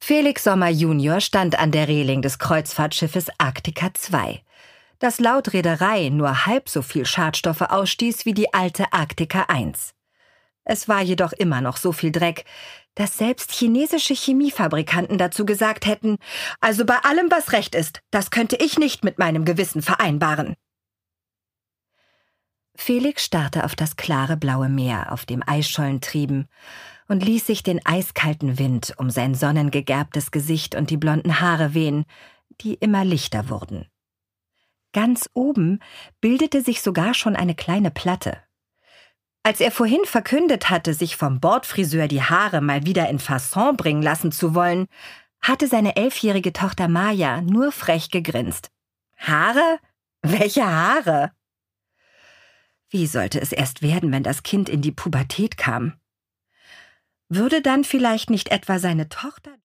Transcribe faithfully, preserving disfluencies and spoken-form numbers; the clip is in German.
Felix Sommer Junior stand an der Reling des Kreuzfahrtschiffes Arktika zwei, das laut Reederei nur halb so viel Schadstoffe ausstieß wie die alte Arktika eins. Es war jedoch immer noch so viel Dreck, dass selbst chinesische Chemiefabrikanten dazu gesagt hätten, also bei allem, was recht ist, das könnte ich nicht mit meinem Gewissen vereinbaren. Felix starrte auf das klare blaue Meer, auf dem Eisschollen trieben, und ließ sich den eiskalten Wind um sein sonnengegerbtes Gesicht und die blonden Haare wehen, die immer lichter wurden. Ganz oben bildete sich sogar schon eine kleine Platte. Als er vorhin verkündet hatte, sich vom Bordfriseur die Haare mal wieder in Fasson bringen lassen zu wollen, hatte seine elfjährige Tochter Maja nur frech gegrinst. Haare? Welche Haare? Wie sollte es erst werden, wenn das Kind in die Pubertät kam? Würde dann vielleicht nicht etwa seine Tochter